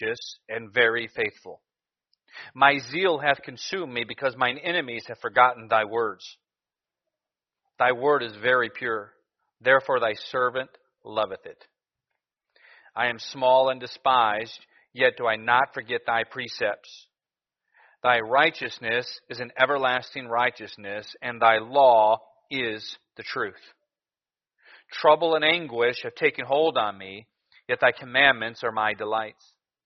righteous and very faithful. My zeal hath consumed me, because mine enemies have forgotten thy words. Thy word is very pure, therefore thy servant loveth it. I am small and despised, yet do I not forget thy precepts. Thy righteousness is an everlasting righteousness, and thy law is the truth. Trouble and anguish have taken hold on me, yet thy commandments are my delights.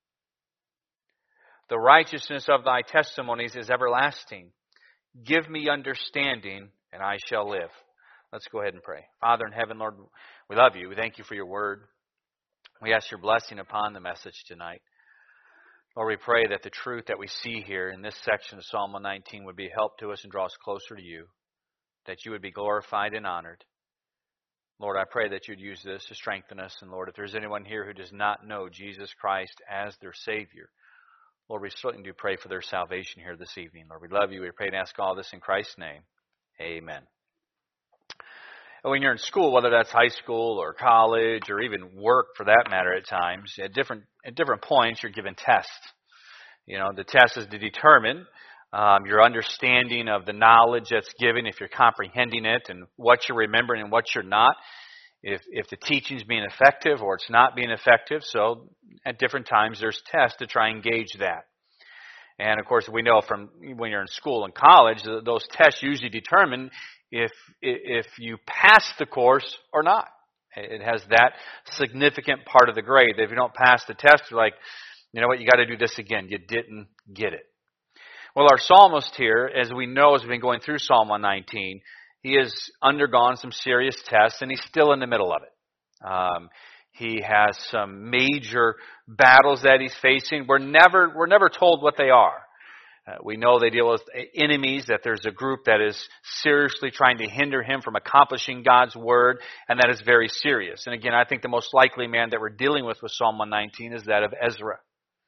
The righteousness of thy testimonies is everlasting. Give me understanding, and I shall live. Let's go ahead and pray. Father in heaven, Lord, we love you. We thank you for your word. We ask your blessing upon the message tonight. Lord, we pray that the truth that we see here in this section of Psalm 119 would be a help to us and draw us closer to you, that you would be glorified and honored. Lord, I pray that you'd use this to strengthen us. And Lord, if there's anyone here who does not know Jesus Christ as their Savior, Lord, we certainly do pray for their salvation here this evening. Lord, we love you. We pray and ask all this in Christ's name. Amen. When you're in school, whether that's high school or college or even work for that matter at times, at different points you're given tests. You know, the test is to determine your understanding of the knowledge that's given, if you're comprehending it and what you're remembering and what you're not, if the teaching's being effective or it's not being effective. So at different times there's tests to try and gauge that. And of course we know from when you're in school and college, those tests usually determine if you pass the course or not. It has that significant part of the grade. If you don't pass the test, you're like, you know what, you got to do this again. You didn't get it. Well, our psalmist here, as we know, as we've been going through Psalm 119, he has undergone some serious tests, and he's still in the middle of it. He has some major battles that he's facing. We're never told what they are. We know they deal with enemies, that there's a group that is seriously trying to hinder him from accomplishing God's word, and that is very serious. And again, I think the most likely man that we're dealing with Psalm 119 is that of Ezra.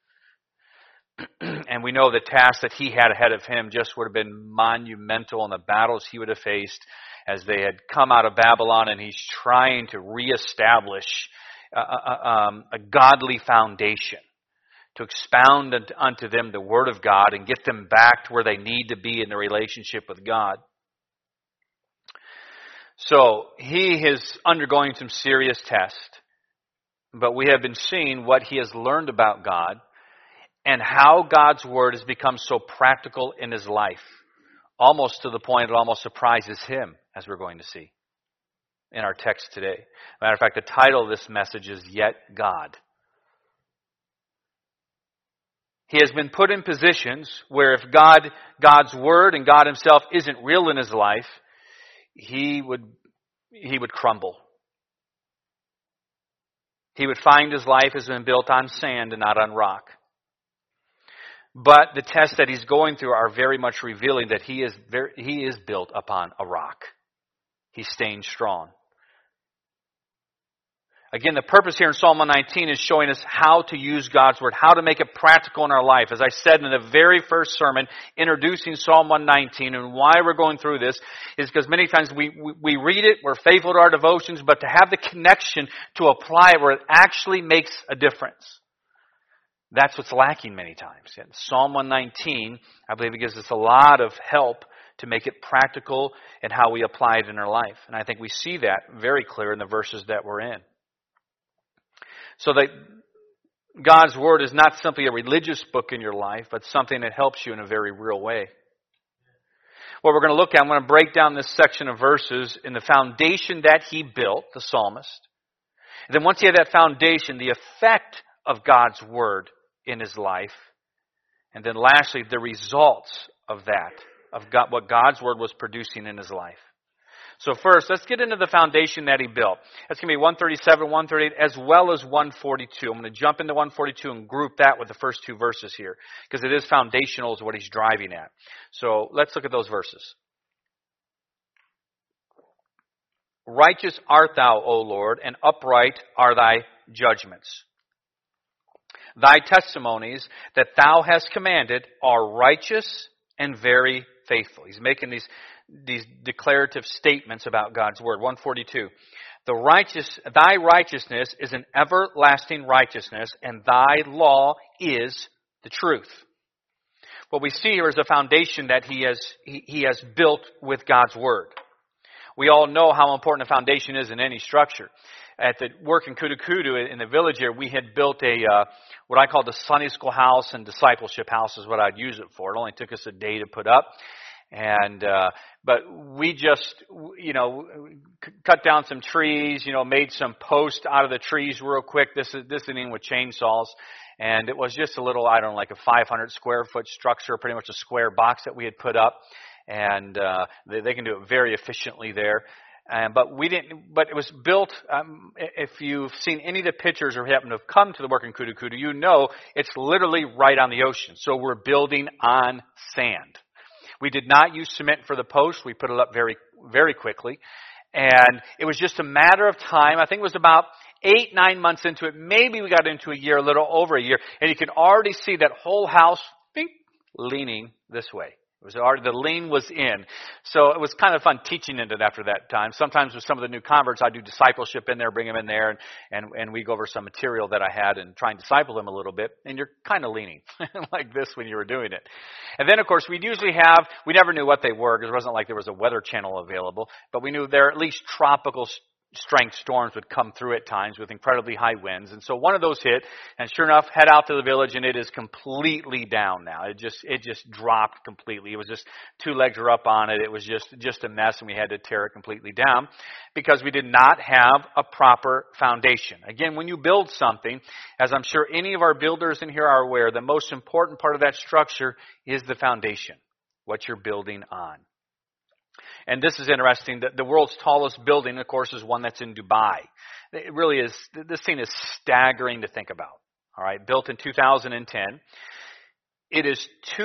And we know the task that he had ahead of him just would have been monumental in the battles he would have faced as they had come out of Babylon, and he's trying to reestablish a godly foundation, to expound unto them the Word of God and get them back to where they need to be in their relationship with God. So he is undergoing some serious tests, but we have been seeing what he has learned about God and how God's Word has become so practical in his life, almost to the point it almost surprises him, as we're going to see in our text today. Matter of fact, the title of this message is Yet God. He has been put in positions where if God's Word and God himself isn't real in his life, he would crumble. He would find his life has been built on sand and not on rock. But the tests that he's going through are very much revealing that he is built upon a rock. He's staying strong. Again, the purpose here in Psalm 119 is showing us how to use God's Word, how to make it practical in our life. As I said in the very first sermon, introducing Psalm 119, and why we're going through this is because many times we read it, we're faithful to our devotions, but to have the connection to apply it where it actually makes a difference. That's what's lacking many times. In Psalm 119, I believe it gives us a lot of help to make it practical and how we apply it in our life. And I think we see that very clear in the verses that we're in. So that God's Word is not simply a religious book in your life, but something that helps you in a very real way. What we're going to look at, I'm going to break down this section of verses in the foundation that he built, the psalmist. And then once he had that foundation, the effect of God's Word in his life. And then lastly, the results of that, of what God's Word was producing in his life. So first, let's get into the foundation that he built. That's going to be 137, 138, as well as 142. I'm going to jump into 142 and group that with the first two verses here, because it is foundational is what he's driving at. So let's look at those verses. Righteous art thou, O Lord, and upright are thy judgments. Thy testimonies that thou hast commanded are righteous and very faithful. He's making these declarative statements about God's Word. 142. Thy righteousness is an everlasting righteousness, and thy law is the truth. What we see here is a foundation that he has built with God's word. We all know how important a foundation is in any structure. At the work in Kudu in the village here, we had built what I call the Sunday school house and discipleship house is what I'd use it for. It only took us a day to put up. But we just, cut down some trees, made some posts out of the trees real quick. This didn't even with chainsaws. And it was just a little, like a 500 square foot structure, pretty much a square box that we had put up. And they can do it very efficiently there. But it was built, if you've seen any of the pictures or happen to have come to the work in Kudu, you know it's literally right on the ocean. So we're building on sand. We did not use cement for the posts. We put it up very, very quickly. And it was just a matter of time. I think it was about 8-9 months into it. Maybe we got into a year, a little over a year. And you can already see that whole house leaning this way. It was already, the lean was in. So it was kind of fun teaching in it after that time. Sometimes with some of the new converts, I do discipleship in there, bring them in there, and we go over some material that I had and try and disciple them a little bit. And you're kind of leaning like this when you were doing it. And then, of course, we never knew what they were because it wasn't like there was a weather channel available, but we knew there are at least tropical strength storms would come through at times with incredibly high winds. And so one of those hit, and sure enough, head out to the village, and it is completely down now. It just dropped completely. It was just 2 legs were up on it. It was just a mess, and we had to tear it completely down because we did not have a proper foundation. Again, when you build something, as I'm sure any of our builders in here are aware, the most important part of that structure is the foundation, what you're building on. And this is interesting. The world's tallest building, of course, is one that's in Dubai. It really is. This thing is staggering to think about. All right, built in 2010. It is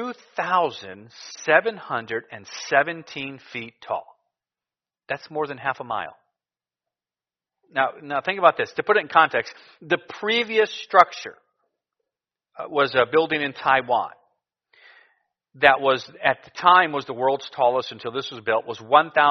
2,717 feet tall. That's more than half a mile. Now think about this. To put it in context, the previous structure was a building in Taiwan. That was, at the time, was the world's tallest until this was built, was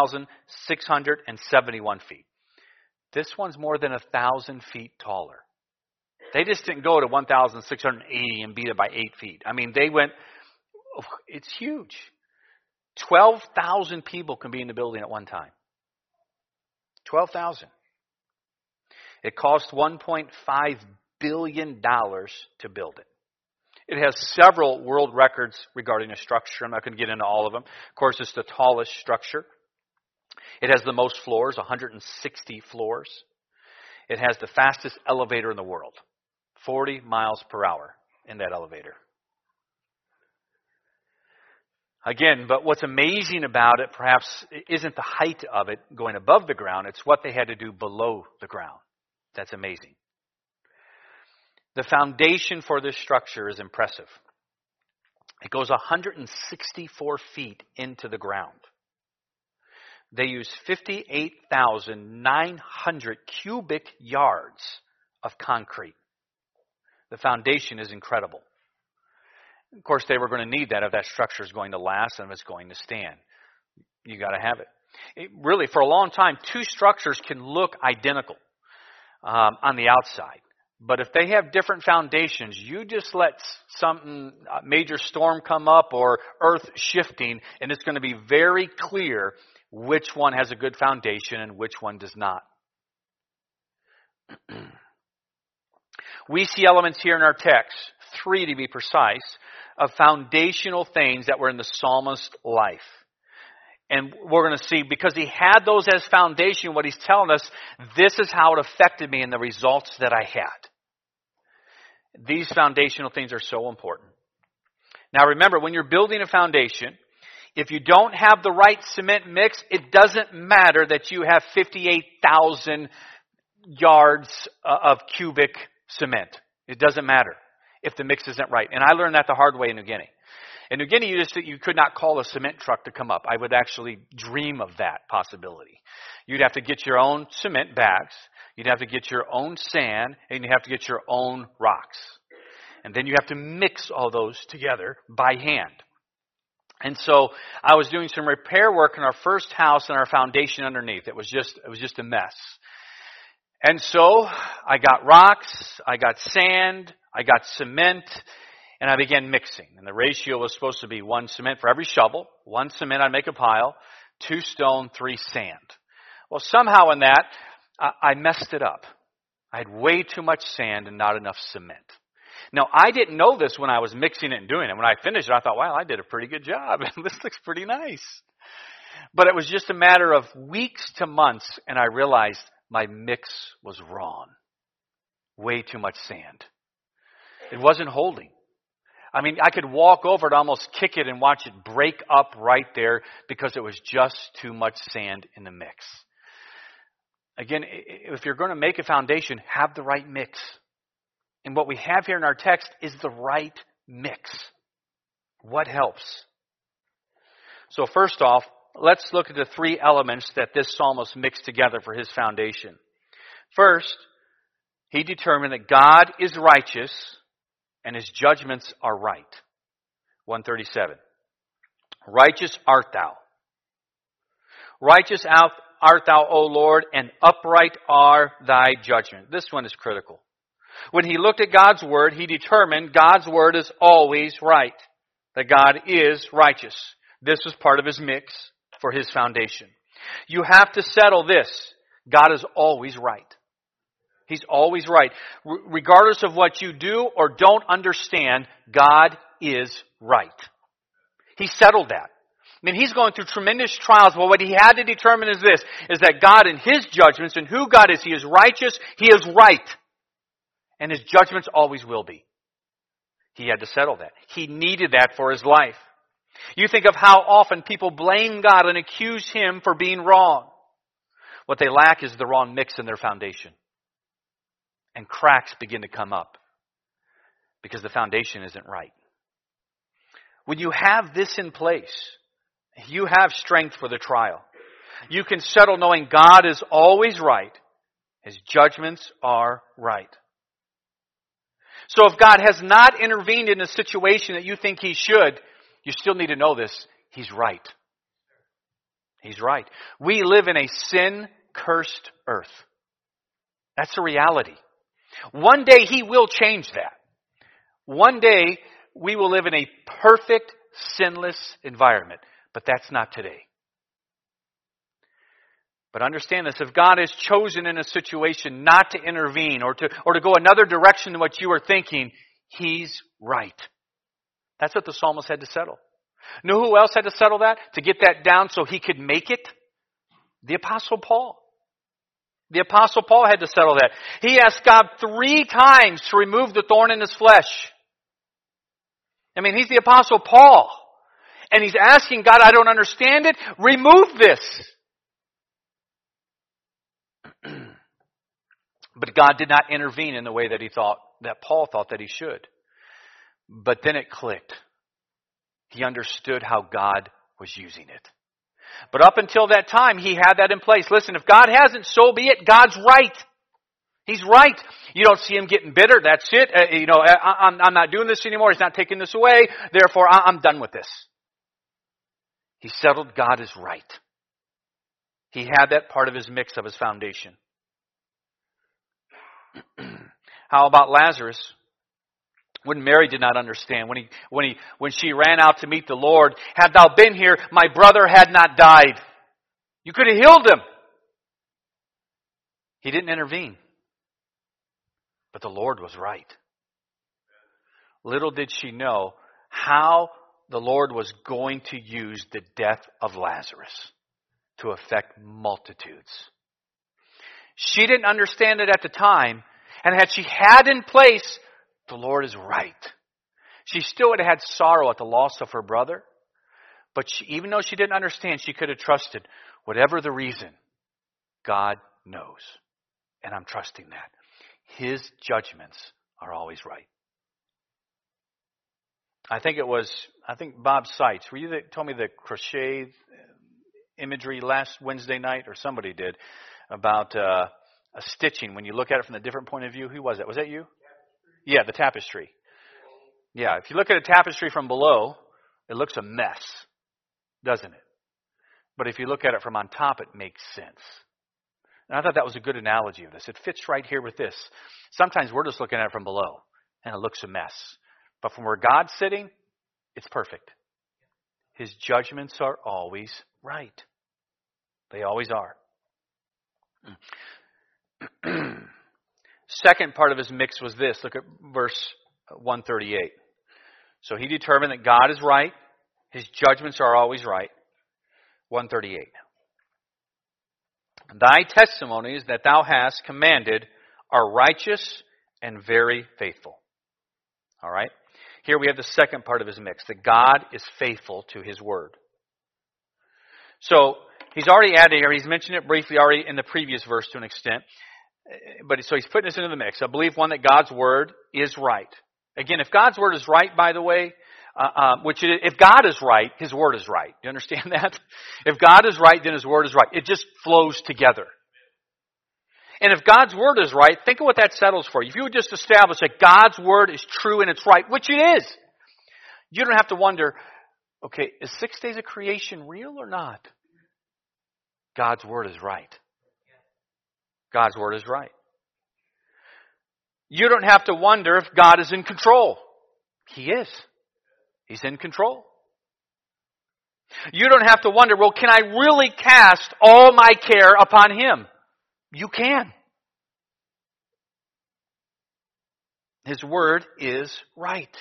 1,671 feet. This one's more than 1,000 feet taller. They just didn't go to 1,680 and beat it by 8 feet. I mean, they went, it's huge. 12,000 people can be in the building at one time. 12,000. It cost $1.5 billion to build it. It has several world records regarding the structure. I'm not going to get into all of them. Of course, it's the tallest structure. It has the most floors, 160 floors. It has the fastest elevator in the world, 40 miles per hour in that elevator. Again, but what's amazing about it perhaps isn't the height of it going above the ground. It's what they had to do below the ground. That's amazing. The foundation for this structure is impressive. It goes 164 feet into the ground. They use 58,900 cubic yards of concrete. The foundation is incredible. Of course, they were going to need that if that structure is going to last and if it's going to stand. You got to have it. Really, for a long time, 2 structures can look identical on the outside. But if they have different foundations, you just let some major storm come up or earth shifting, and it's going to be very clear which one has a good foundation and which one does not. We see elements here in our text, 3 to be precise, of foundational things that were in the psalmist's life. And we're going to see, because he had those as foundation, what he's telling us, this is how it affected me and the results that I had. These foundational things are so important. Now remember, when you're building a foundation, if you don't have the right cement mix, it doesn't matter that you have 58,000 yards of cubic cement. It doesn't matter if the mix isn't right. And I learned that the hard way in New Guinea. In New Guinea, you could not call a cement truck to come up. I would actually dream of that possibility. You'd have to get your own cement bags. You'd have to get your own sand, and you have to get your own rocks. And then you have to mix all those together by hand. And so I was doing some repair work in our first house and our foundation underneath. It was just a mess. And so I got rocks, I got sand, I got cement, and I began mixing. And the ratio was supposed to be 1 cement for every shovel. 1 cement, I'd make a pile. 2 stone, 3 sand. Well, somehow in that, I messed it up. I had way too much sand and not enough cement. Now, I didn't know this when I was mixing it and doing it. When I finished it, I thought, wow, I did a pretty good job. This looks pretty nice. But it was just a matter of weeks to months, and I realized my mix was wrong. Way too much sand. It wasn't holding. I mean, I could walk over it, almost kick it, and watch it break up right there because it was just too much sand in the mix. Again, if you're going to make a foundation, have the right mix. And what we have here in our text is the right mix. What helps? So first off, let's look at the 3 elements that this psalmist mixed together for his foundation. First, he determined that God is righteous and his judgments are right. 137. Righteous art thou. Righteous art thou, O Lord, and upright are thy judgments. This one is critical. When he looked at God's word, he determined God's word is always right. That God is righteous. This was part of his mix for his foundation. You have to settle this. God is always right. He's always right. Regardless of what you do or don't understand, God is right. He settled that. I mean, he's going through tremendous trials, but what he had to determine is this, is that God in his judgments and who God is, he is righteous, he is right. And his judgments always will be. He had to settle that. He needed that for his life. You think of how often people blame God and accuse him for being wrong. What they lack is the wrong mix in their foundation. And cracks begin to come up because the foundation isn't right. When you have this in place, you have strength for the trial. You can settle knowing God is always right. His judgments are right. So if God has not intervened in a situation that you think he should, you still need to know this. He's right. He's right. We live in a sin-cursed earth. That's a reality. One day he will change that. One day we will live in a perfect, sinless environment. But that's not today. But understand this, if God has chosen in a situation not to intervene or to go another direction than what you were thinking, he's right. That's what the psalmist had to settle. Know who else had to settle that? To get that down so he could make it? The Apostle Paul. The Apostle Paul had to settle that. He asked God 3 times to remove the thorn in his flesh. I mean, he's the Apostle Paul. And he's asking God, I don't understand it. Remove this. But God did not intervene in the way that Paul thought that he should. But then it clicked. He understood how God was using it. But up until that time, he had that in place. Listen, if God hasn't, so be it. God's right. He's right. You don't see him getting bitter. That's it. I'm not doing this anymore. He's not taking this away. Therefore, I'm done with this. He settled God is right. He had that part of his mix of his foundation. How about Lazarus? When Mary did not understand, when she ran out to meet the Lord, had thou been here, my brother had not died. You could have healed him. He didn't intervene. But the Lord was right. Little did she know how the Lord was going to use the death of Lazarus to affect multitudes. She didn't understand it at the time, and had she had in place, the Lord is right. She still would have had sorrow at the loss of her brother, but even though she didn't understand, she could have trusted, whatever the reason, God knows. And I'm trusting that. His judgments are always right. I think Bob Seitz, were you that told me the crochet imagery last Wednesday night, or somebody did, about a stitching. When you look at it from a different point of view, who was that? Was that you? Yeah, the tapestry. Yeah, if you look at a tapestry from below, it looks a mess, doesn't it? But if you look at it from on top, it makes sense. And I thought that was a good analogy of this. It fits right here with this. Sometimes we're just looking at it from below, and it looks a mess. But from where God's sitting, it's perfect. His judgments are always right. They always are. Second part of his mix was this. Look at verse 138. So he determined that God is right. His judgments are always right. 138. Thy testimonies that thou hast commanded are righteous and very faithful. All right? Here we have the second part of his mix, that God is faithful to his word. So he's already added here, he's mentioned it briefly already in the previous verse to an extent. But so he's putting this into the mix. I believe, one, that God's word is right. Again, if God's word is right, by the way, if God is right, his word is right. Do you understand that? If God is right, then his word is right. It just flows together. And if God's word is right, think of what that settles for you. If you would just establish that God's word is true and it's right, which it is, you don't have to wonder, okay, is 6 days of creation real or not? God's word is right. God's word is right. You don't have to wonder if God is in control. He is. He's in control. You don't have to wonder, well, can I really cast all my care upon him? You can. His word is right.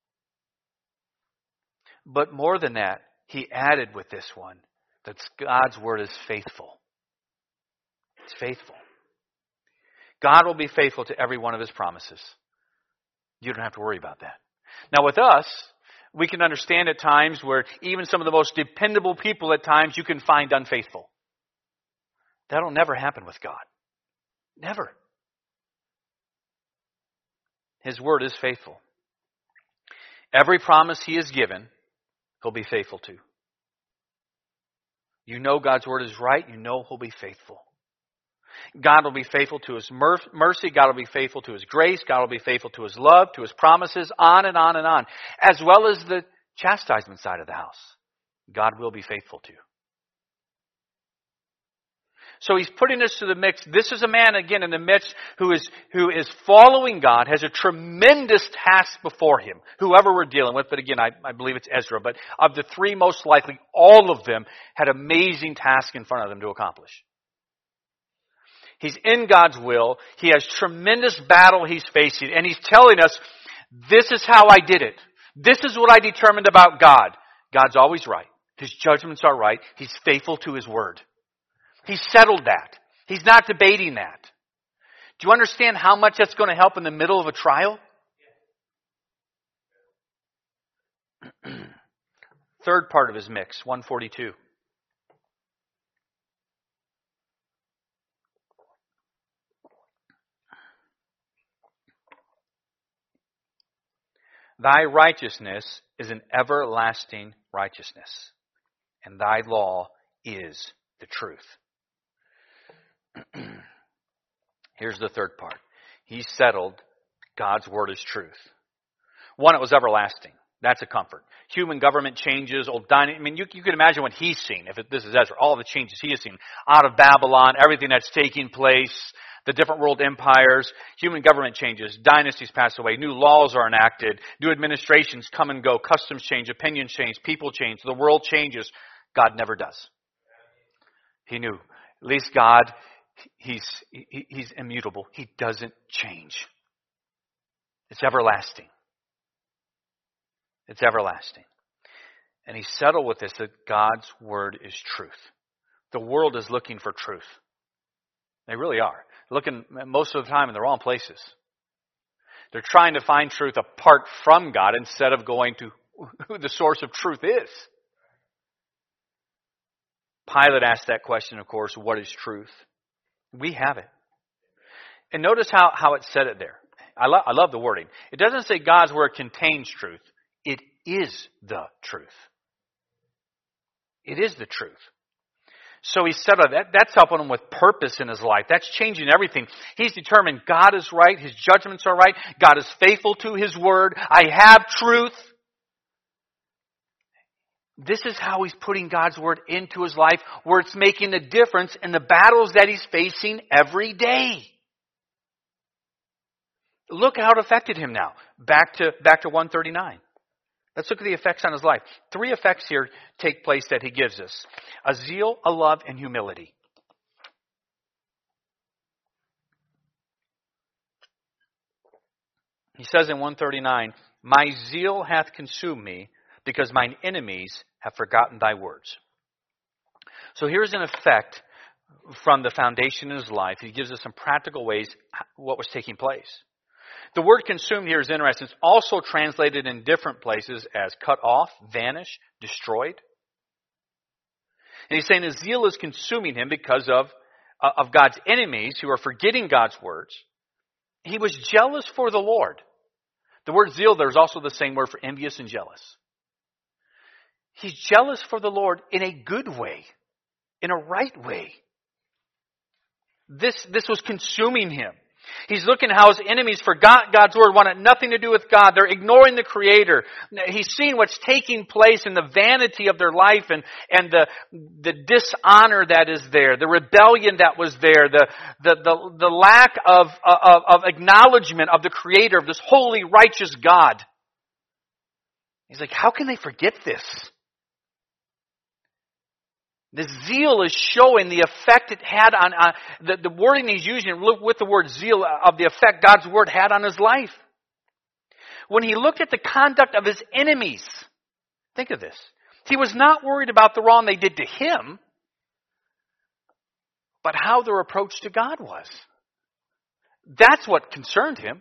But more than that, he added with this one, that God's word is faithful. It's faithful. God will be faithful to every one of his promises. You don't have to worry about that. Now with us, we can understand at times where even some of the most dependable people at times you can find unfaithful. That'll never happen with God. Never. His word is faithful. Every promise he has given, he'll be faithful to. You know God's word is right. You know he'll be faithful. God will be faithful to his mercy. God will be faithful to his grace. God will be faithful to his love, to his promises, on and on and on. As well as the chastisement side of the house. God will be faithful to. So he's putting this to the mix. This is a man, again, in the midst who is following God, has a tremendous task before him, whoever we're dealing with. But again, I believe it's Ezra. But of the three, most likely, all of them had amazing tasks in front of them to accomplish. He's in God's will. He has tremendous battle he's facing. And he's telling us, this is how I did it. This is what I determined about God. God's always right. His judgments are right. He's faithful to his word. He's settled that. He's not debating that. Do you understand how much that's going to help in the middle of a trial? Third part of his mix, 142. Thy righteousness is an everlasting righteousness, and thy law is the truth. Here's the third part. He settled God's word is truth. One, it was everlasting. That's a comfort. Human government changes. I mean, you can imagine what he's seen. This is Ezra, all the changes he has seen out of Babylon, everything that's taking place, the different world empires, human government changes, dynasties pass away, new laws are enacted, new administrations come and go, customs change, opinions change, people change, the world changes. God never does. He knew. At least God, he's immutable. He doesn't change. It's everlasting. It's everlasting. And he settled with this, that God's word is truth. The world is looking for truth. They really are. Looking most of the time in the wrong places. They're trying to find truth apart from God instead of going to who the source of truth is. Pilate asked that question, of course, what is truth? We have it. And notice how it said it there. I love the wording. It doesn't say God's word contains truth. It is the truth. It is the truth. So he said that's helping him with purpose in his life. That's changing everything. He's determined God is right. His judgments are right. God is faithful to his word. I have truth. This is how he's putting God's Word into his life, where it's making a difference in the battles that he's facing every day. Look how it affected him now. Back to 139. Let's look at the effects on his life. 3 effects here take place that he gives us. A zeal, a love, and humility. He says in 139, my zeal hath consumed me, because mine enemies have forgotten thy words. So here's an effect from the foundation of his life. He gives us some practical ways what was taking place. The word consumed here is interesting. It's also translated in different places as cut off, vanish, destroyed. And he's saying his zeal is consuming him because of God's enemies who are forgetting God's words. He was jealous for the Lord. The word zeal there is also the same word for envious and jealous. He's jealous for the Lord in a good way, in a right way. This was consuming him. He's looking at how his enemies forgot God's word, wanted nothing to do with God. They're ignoring the Creator. He's seeing what's taking place in the vanity of their life and the dishonor that is there, the rebellion that was there, the lack of acknowledgement of the Creator, of this holy, righteous God. He's like, how can they forget this? The zeal is showing the effect it had on the wording he's using with the word zeal of the effect God's word had on his life. When he looked at the conduct of his enemies, think of this. He was not worried about the wrong they did to him, but how their approach to God was. That's what concerned him.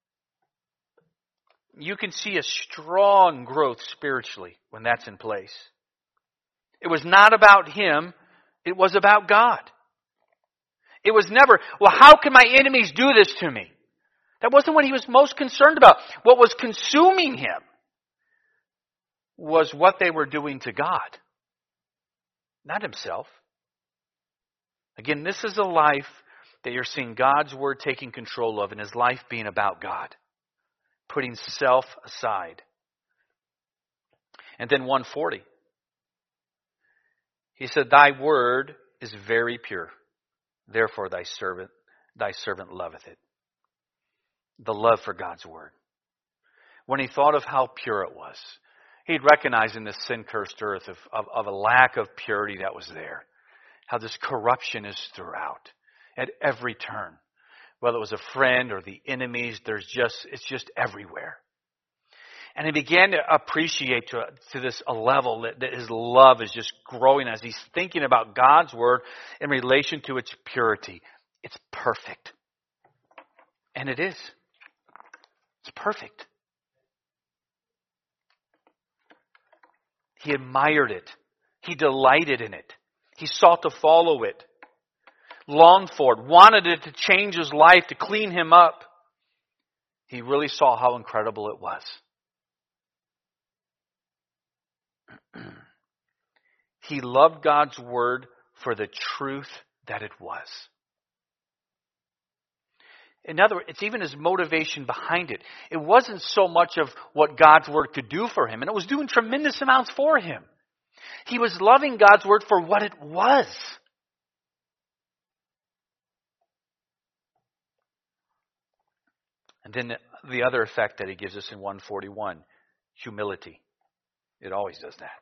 You can see a strong growth spiritually when that's in place. It was not about him. It was about God. It was never, well, how can my enemies do this to me? That wasn't what he was most concerned about. What was consuming him was what they were doing to God, not himself. Again, this is a life that you're seeing God's word taking control of, and his life being about God, putting self aside. And then 140. He said, thy word is very pure. Therefore thy servant loveth it. The love for God's word. When he thought of how pure it was, he'd recognize in this sin-cursed earth of a lack of purity that was there. How this corruption is throughout, at every turn. Whether it was a friend or the enemies, it's just everywhere. And he began to appreciate to this a level that his love is just growing as he's thinking about God's word in relation to its purity. It's perfect. And it is. It's perfect. He admired it. He delighted in it. He sought to follow it. Longed for it. Wanted it to change his life, to clean him up. He really saw how incredible it was. He loved God's word for the truth that it was. In other words, it's even his motivation behind it. It wasn't so much of what God's word could do for him, and it was doing tremendous amounts for him. He was loving God's word for what it was. And then the other effect that he gives us in 141, humility. It always does that.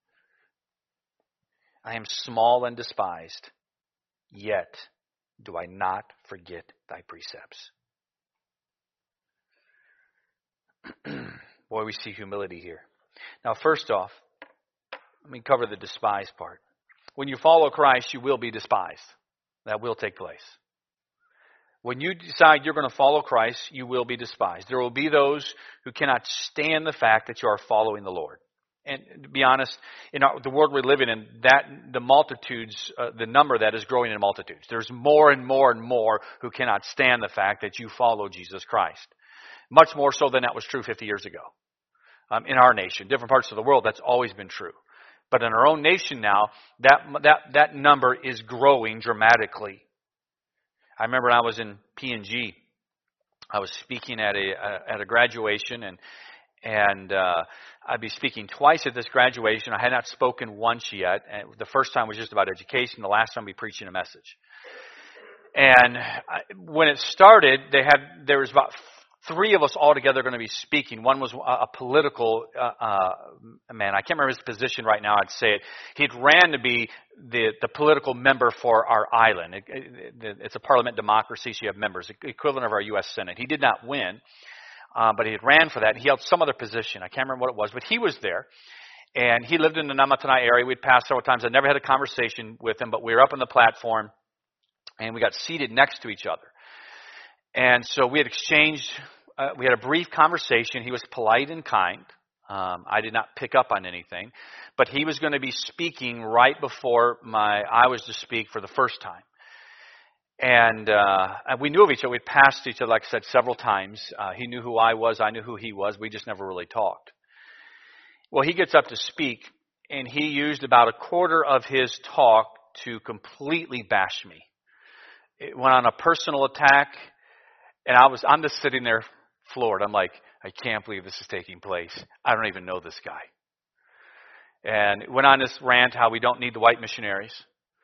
I am small and despised, yet do I not forget thy precepts. Boy, we see humility here. Now, first off, let me cover the despised part. When you follow Christ, you will be despised. That will take place. When you decide you're going to follow Christ, you will be despised. There will be those who cannot stand the fact that you are following the Lord. And to be honest, in the world we're living in, the multitudes, the number that is growing in multitudes. There's more and more and more who cannot stand the fact that you follow Jesus Christ. Much more so than that was true 50 years ago. In our nation, different parts of the world, that's always been true. But in our own nation now, that number is growing dramatically. I remember when I was in P&G, I was speaking at a graduation, And I'd be speaking twice at this graduation. I had not spoken once yet. And the first time was just about education. The last time we preaching a message. And when it started, there was about 3 of us all together going to be speaking. One was a political man. I can't remember his position right now. I'd say it. He'd ran to be the political member for our island. It's a parliament democracy, so you have members, equivalent of our U.S. Senate. He did not win, but he had ran for that. He held some other position. I can't remember what it was, but he was there. And he lived in the Namatanai area. We'd passed several times. I never had a conversation with him, but we were up on the platform, and we got seated next to each other. And so we had exchanged, we had a brief conversation. He was polite and kind. I did not pick up on anything. But he was going to be speaking right before I was to speak for the first time. And we knew of each other. We'd passed each other, like I said, several times. He knew who I was. I knew who he was. We just never really talked. Well, he gets up to speak, and he used about a quarter of his talk to completely bash me. It went on a personal attack, and I'm just sitting there floored. I'm like, I can't believe this is taking place. I don't even know this guy. And it went on this rant how we don't need the white missionaries.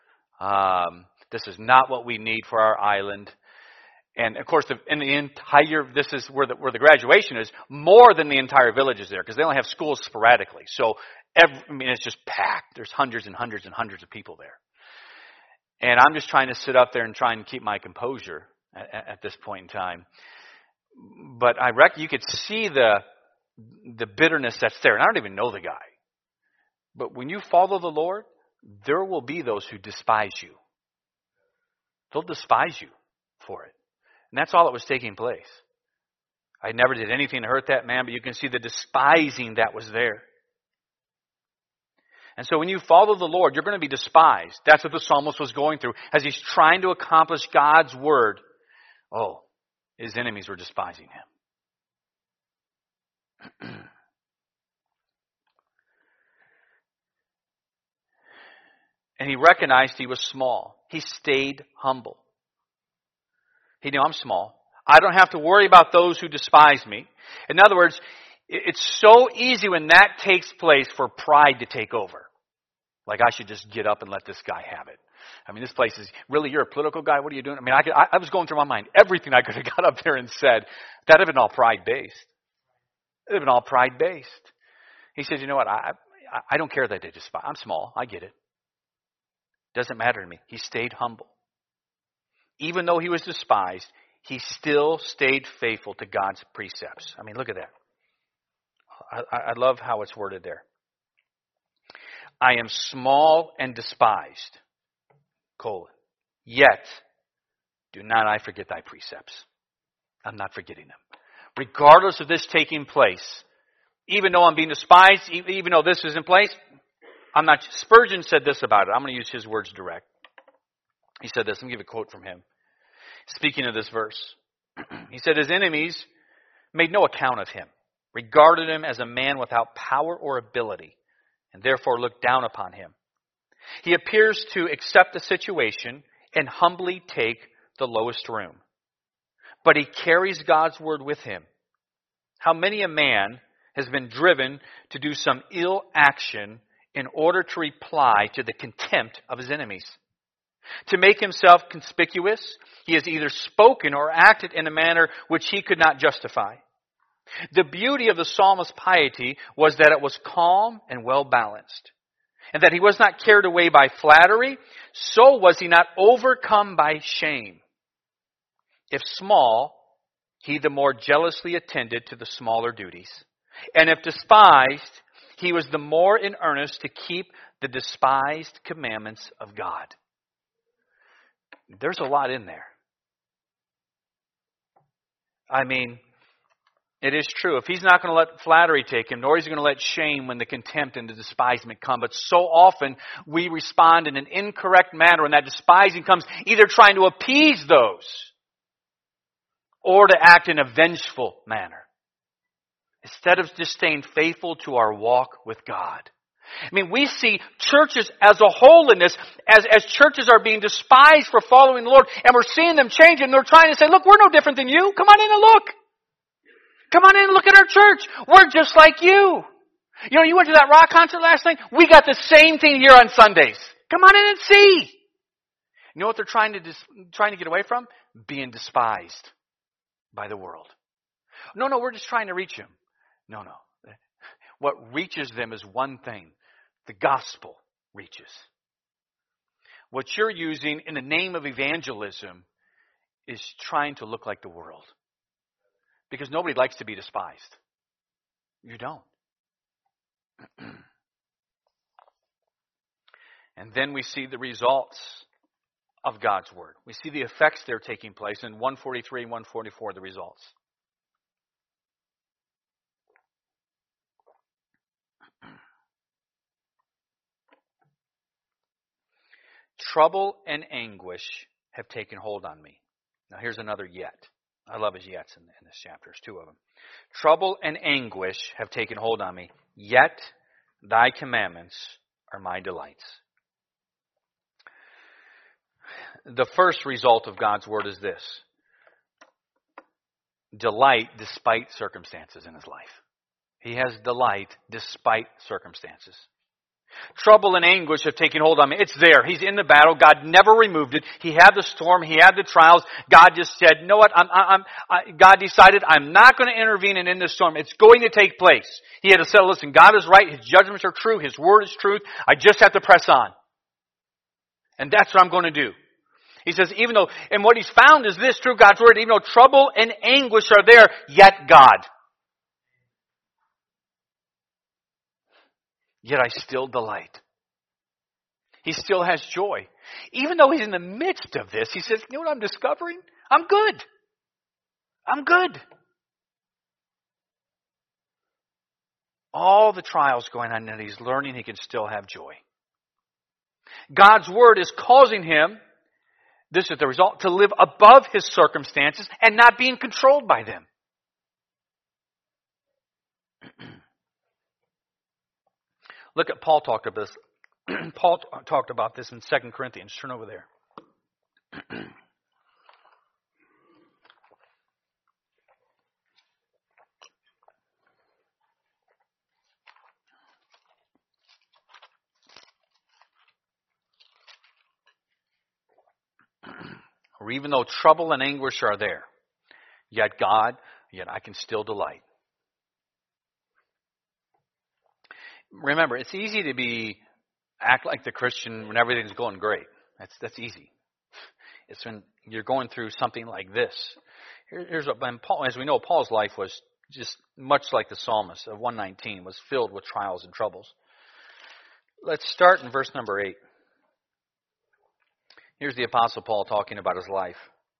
This is not what we need for our island. And of course, in the entire, this is where the graduation is, more than the entire village is there, because they only have schools sporadically. So, it's just packed. There's hundreds and hundreds and hundreds of people there. And I'm just trying to sit up there and try and keep my composure at this point in time. But I reckon you could see the bitterness that's there. And I don't even know the guy. But when you follow the Lord, there will be those who despise you. They'll despise you for it. And that's all that was taking place. I never did anything to hurt that man, but you can see the despising that was there. And so when you follow the Lord, you're going to be despised. That's what the psalmist was going through. As he's trying to accomplish God's word, his enemies were despising him. And he recognized he was small. He stayed humble. He knew, I'm small. I don't have to worry about those who despise me. In other words, it's so easy when that takes place for pride to take over. Like, I should just get up and let this guy have it. I mean, this place is, really, you're a political guy? What are you doing? I mean, I was going through my mind. Everything I could have got up there and said, that would have been all pride-based. It would have been all pride-based. He says, you know what? I don't care that they despise. I'm small. I get it. Doesn't matter to me. He stayed humble. Even though he was despised, he still stayed faithful to God's precepts. I mean, look at that. I love how it's worded there. I am small and despised, yet do not I forget thy precepts. I'm not forgetting them. Regardless of this taking place, even though I'm being despised, even though this is in place, I'm not. Spurgeon said this about it. I'm going to use his words direct. He said this. Let me give a quote from him. Speaking of this verse, he said, his enemies made no account of him, regarded him as a man without power or ability, and therefore looked down upon him. He appears to accept the situation and humbly take the lowest room. But he carries God's word with him. How many a man has been driven to do some ill action in order to reply to the contempt of his enemies? To make himself conspicuous, he has either spoken or acted in a manner which he could not justify. The beauty of the psalmist's piety was that it was calm and well balanced, and that he was not carried away by flattery, so was he not overcome by shame. If small, he the more jealously attended to the smaller duties, and if despised, he was the more in earnest to keep the despised commandments of God. There's a lot in there. I mean, it is true. If he's not going to let flattery take him, nor is he going to let shame when the contempt and the despisement come. But so often we respond in an incorrect manner when that despising comes, either trying to appease those or to act in a vengeful manner, instead of just staying faithful to our walk with God. I mean, we see churches as a whole in this, as churches are being despised for following the Lord, and we're seeing them change, and they're trying to say, look, we're no different than you. Come on in and look. Come on in and look at our church. We're just like you. You know, you went to that rock concert last night? We got the same thing here on Sundays. Come on in and see. You know what they're trying to get away from? Being despised by the world. No, we're just trying to reach them. No. What reaches them is one thing. The gospel reaches. What you're using in the name of evangelism is trying to look like the world. Because nobody likes to be despised. You don't. And then we see the results of God's word. We see the effects that are taking place in 143 and 144, the results. Trouble and anguish have taken hold on me. Now here's another yet. I love his yets in this chapter. There's two of them. Trouble and anguish have taken hold on me, yet thy commandments are my delights. The first result of God's word is this. Delight despite circumstances in his life. He has delight despite circumstances. Trouble and anguish have taken hold on me. It's there. He's in the battle. God never removed it. He had the storm. He had the trials. God just said, you know what? God decided I'm not going to intervene and end the storm. It's going to take place. He had to say, listen, God is right. His judgments are true. His word is truth. I just have to press on. And that's what I'm going to do. He says, even though, and what he's found is this through God's word, even though trouble and anguish are there, yet God. Yet I still delight. He still has joy. Even though he's in the midst of this, he says, you know what I'm discovering? I'm good. I'm good. All the trials going on, and he's learning he can still have joy. God's word is causing him, this is the result, to live above his circumstances and not being controlled by them. Look at Paul talked about this. Paul talked about this in 2 Corinthians. Turn over there. Or even though trouble and anguish are there, yet I can still delight. Remember, it's easy to act like the Christian when everything's going great. That's easy. It's when you're going through something like this. And Paul, as we know, Paul's life was just much like the psalmist of 119, was filled with trials and troubles. Let's start in verse number 8. Here's the Apostle Paul talking about his life.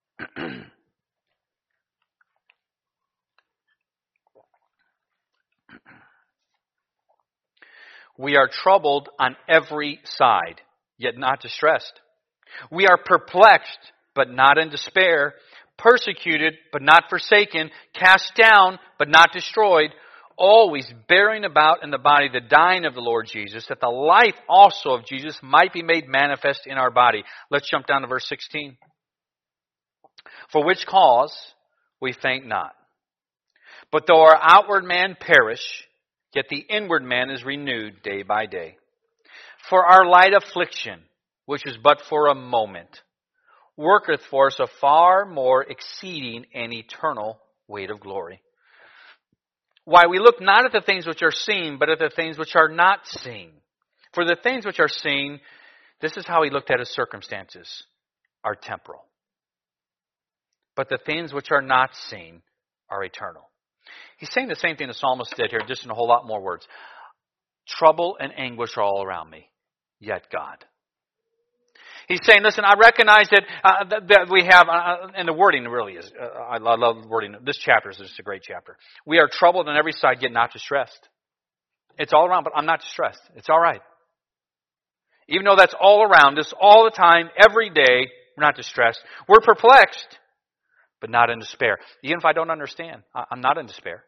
We are troubled on every side, yet not distressed. We are perplexed, but not in despair. Persecuted, but not forsaken. Cast down, but not destroyed. Always bearing about in the body the dying of the Lord Jesus, that the life also of Jesus might be made manifest in our body. Let's jump down to verse 16. For which cause we faint not. But though our outward man perish, yet the inward man is renewed day by day. For our light affliction, which is but for a moment, worketh for us a far more exceeding and eternal weight of glory. Why we look not at the things which are seen, but at the things which are not seen. For the things which are seen, this is how he looked at his circumstances, are temporal. But the things which are not seen are eternal. He's saying the same thing the psalmist did here, just in a whole lot more words. Trouble and anguish are all around me, yet God. He's saying, listen, I recognize that we have, and the wording really is, I love the wording. This chapter is just a great chapter. We are troubled on every side, yet not distressed. It's all around, but I'm not distressed. It's all right. Even though that's all around us, all the time, every day, we're not distressed. We're perplexed, but not in despair. Even if I don't understand, I'm not in despair.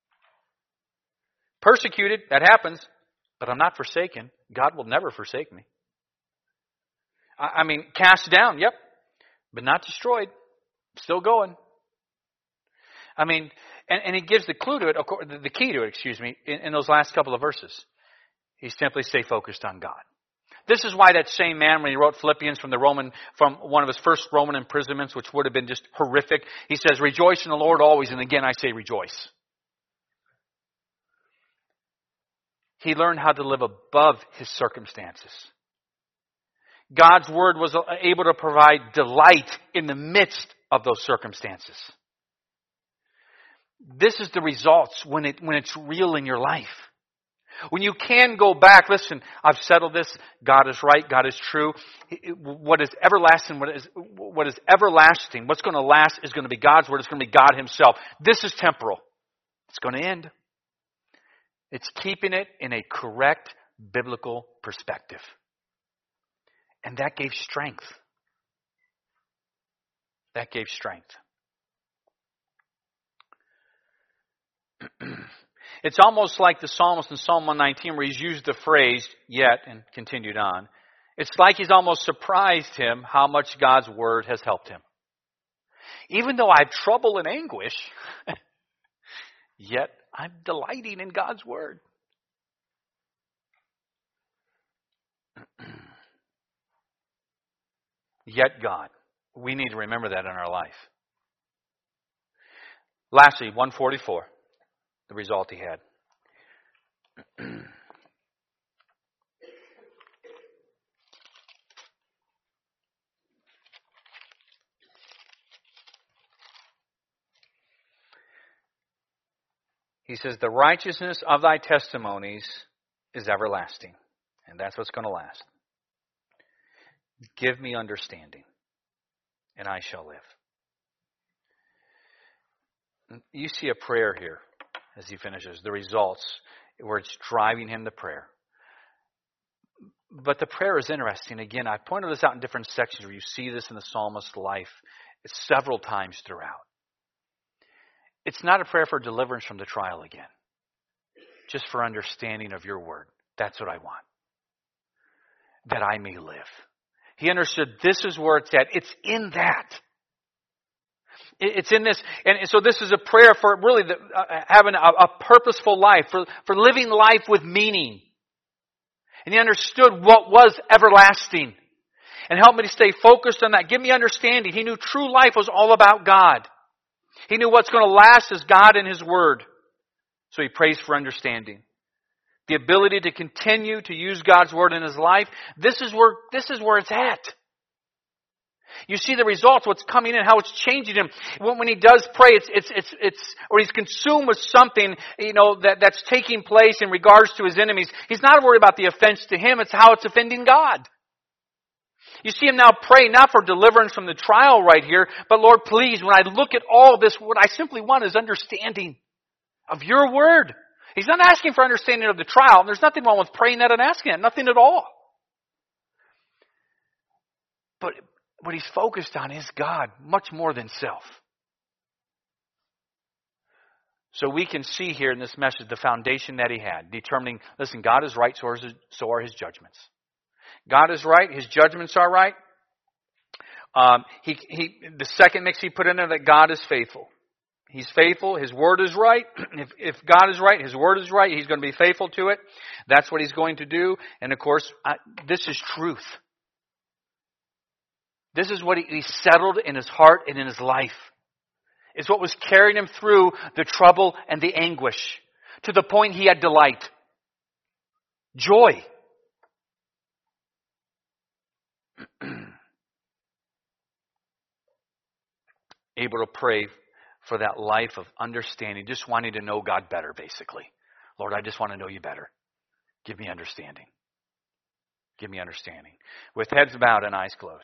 Persecuted, that happens, but I'm not forsaken. God will never forsake me. I mean, cast down, yep, but not destroyed. Still going. I mean, And he gives the clue to it, the key to it, in those last couple of verses. He simply stay focused on God. This is why that same man, when he wrote Philippians from one of his first Roman imprisonments, which would have been just horrific, he says, rejoice in the Lord always, and again I say rejoice. He learned how to live above his circumstances. God's word was able to provide delight in the midst of those circumstances. This is the results when it's real in your life. When you can go back, listen, I've settled this. God is right. God is true. What is everlasting, what's going to last is going to be God's word. It's going to be God himself. This is temporal. It's going to end. It's keeping it in a correct biblical perspective. And that gave strength. That gave strength. It's almost like the psalmist in Psalm 119 where he's used the phrase, yet, and continued on. It's like he's almost surprised him how much God's word has helped him. Even though I have trouble and anguish, yet I'm delighting in God's word. Yet God. We need to remember that in our life. Lastly, 144. The result he had. He says, the righteousness of thy testimonies is everlasting. And that's what's going to last. Give me understanding, and I shall live. You see a prayer here as he finishes, the results, where it's driving him to prayer. But the prayer is interesting. Again, I pointed this out in different sections where you see this in the psalmist's life several times throughout. It's not a prayer for deliverance from the trial again, just for understanding of your word. That's what I want, that I may live. He understood this is where it's at. It's in that. It's in this. And so this is a prayer for really having a purposeful life, for living life with meaning. And he understood what was everlasting. And helped me to stay focused on that. Give me understanding. He knew true life was all about God. He knew what's going to last is God and his word. So he prays for understanding. The ability to continue to use God's word in his life. This is where it's at. You see the results, what's coming in, how it's changing him. When he does pray, or he's consumed with something, that's taking place in regards to his enemies. He's not worried about the offense to him, it's how it's offending God. You see him now pray, not for deliverance from the trial right here, but Lord, please, when I look at all this, what I simply want is understanding of your word. He's not asking for understanding of the trial. There's nothing wrong with praying that and asking that. Nothing at all. But what he's focused on is God, much more than self. So we can see here in this message the foundation that he had, determining, listen, God is right, so are his judgments. God is right, his judgments are right. The second mix he put in there, that God is faithful. He's faithful. His word is right. If God is right, his word is right. He's going to be faithful to it. That's what he's going to do. And of course, this is truth. This is what he settled in his heart and in his life. It's what was carrying him through the trouble and the anguish to the point he had delight. Joy. Able to pray for that life of understanding, just wanting to know God better, basically. Lord, I just want to know you better. Give me understanding. Give me understanding. With heads bowed and eyes closed.